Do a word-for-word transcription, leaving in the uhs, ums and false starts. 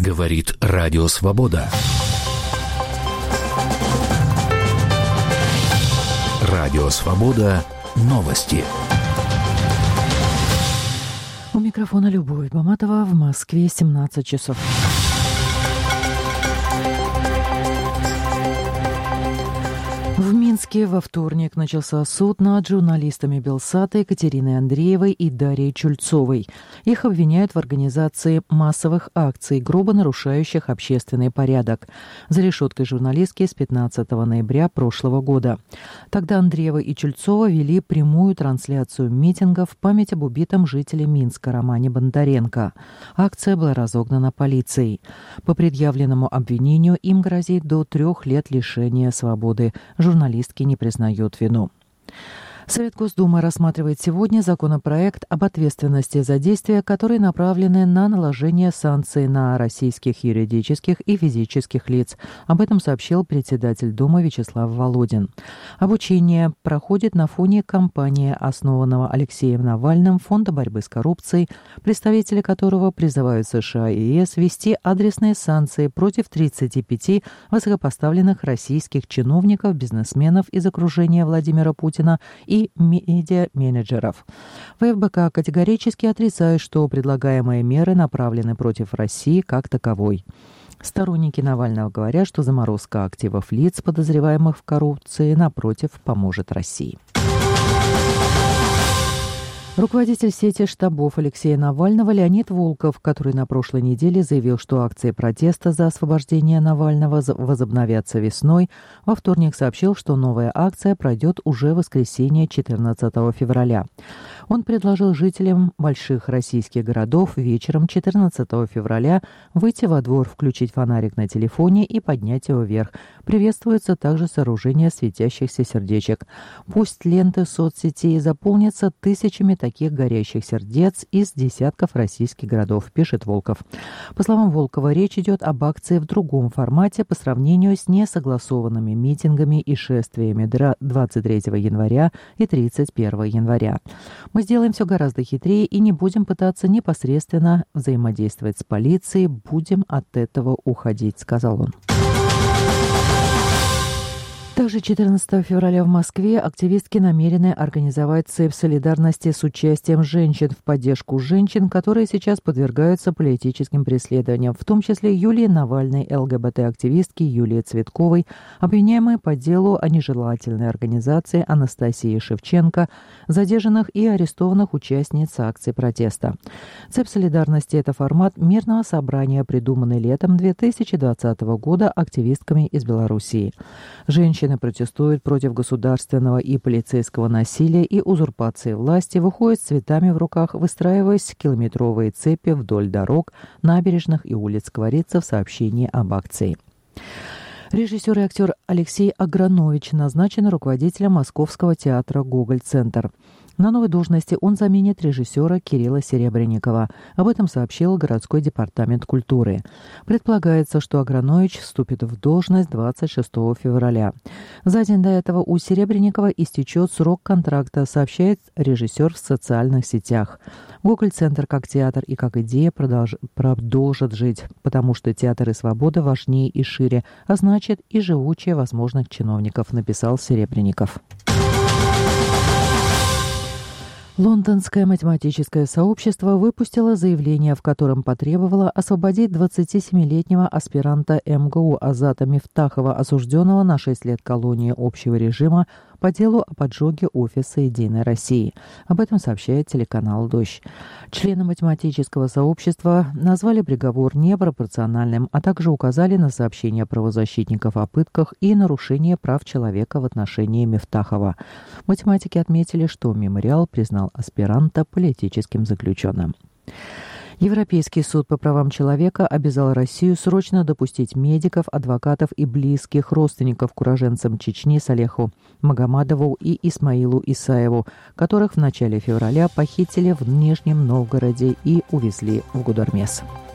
Говорит Радио Свобода. Радио Свобода. Новости. У микрофона Любовь Баматова. В Москве семнадцать часов. В Минске во вторник начался суд над журналистами Белсата Екатериной Андреевой и Дарьей Чульцовой. Их обвиняют в организации массовых акций, грубо нарушающих общественный порядок. За решеткой журналистки с пятнадцатого ноября прошлого года. Тогда Андреева и Чульцова вели прямую трансляцию митингов в память об убитом жителе Минска Романе Бондаренко. Акция была разогнана полицией. По предъявленному обвинению им грозит до трех лет лишения свободы. Журналистки не признают вину. Совет Госдумы рассматривает сегодня законопроект об ответственности за действия, которые направлены на наложение санкций на российских юридических и физических лиц. Об этом сообщил председатель Думы Вячеслав Володин. Обучение проходит на фоне кампании, основанного Алексеем Навальным Фонда борьбы с коррупцией, представители которого призывают США и ЕС ввести адресные санкции против тридцати пяти высокопоставленных российских чиновников, бизнесменов из окружения Владимира Путина и медиа-менеджеров. ВФБК категорически отрицает, что предлагаемые меры направлены против России как таковой. Сторонники Навального говорят, что заморозка активов лиц, подозреваемых в коррупции, напротив, поможет России. Руководитель сети штабов Алексея Навального Леонид Волков, который на прошлой неделе заявил, что акции протеста за освобождение Навального возобновятся весной, во вторник сообщил, что новая акция пройдет уже в воскресенье четырнадцатого февраля. Он предложил жителям больших российских городов вечером четырнадцатого февраля выйти во двор, включить фонарик на телефоне и поднять его вверх. Приветствуется также сооружение светящихся сердечек. Пусть ленты соцсетей заполнятся тысячами таких горящих сердец из десятков российских городов, пишет Волков. По словам Волкова, речь идет об акции в другом формате по сравнению с несогласованными митингами и шествиями двадцать третьего января и тридцать первого января. Мы сделаем все гораздо хитрее и не будем пытаться непосредственно взаимодействовать с полицией, будем от этого уходить, сказал он. Также четырнадцатого февраля в Москве активистки намерены организовать цепь солидарности с участием женщин в поддержку женщин, которые сейчас подвергаются политическим преследованиям, в том числе Юлии Навальной, ЛГБТ-активистки Юлии Цветковой, обвиняемой по делу о нежелательной организации Анастасии Шевченко, задержанных и арестованных участниц акций протеста. Цепь солидарности – это формат мирного собрания, придуманный летом две тысячи двадцатого года активистками из Белоруссии. Женщины протестуют против государственного и полицейского насилия и узурпации власти, выходят с цветами в руках, выстраиваясь километровые цепи вдоль дорог, набережных и улиц, говорится в сообщении об акции. Режиссер и актер Алексей Агранович назначен руководителем Московского театра «Гоголь-центр». На новой должности он заменит режиссера Кирилла Серебренникова. Об этом сообщил городской департамент культуры. Предполагается, что Агранович вступит в должность двадцать шестого февраля. За день до этого у Серебренникова истечет срок контракта, сообщает режиссер в социальных сетях. Гоголь-центр как театр и как идея продолж... продолжат жить, потому что театр и свобода важнее и шире, а значит и живучее возможных чиновников, написал Серебренников. Лондонское математическое сообщество выпустило заявление, в котором потребовало освободить двадцатисемилетнего аспиранта эм гэ у Азата Мифтахова, осужденного на шесть лет колонии общего режима по делу о поджоге офиса «Единой России». Об этом сообщает телеканал «Дождь». Члены математического сообщества назвали приговор непропорциональным, а также указали на сообщения правозащитников о пытках и нарушение прав человека в отношении Мифтахова. Математики отметили, что мемориал признал аспиранта политическим заключенным. Европейский суд по правам человека обязал Россию срочно допустить медиков, адвокатов и близких родственников к уроженцам Чечни Салеху Магомадову и Исмаилу Исаеву, которых в начале февраля похитили в Нижнем Новгороде и увезли в Гудермес.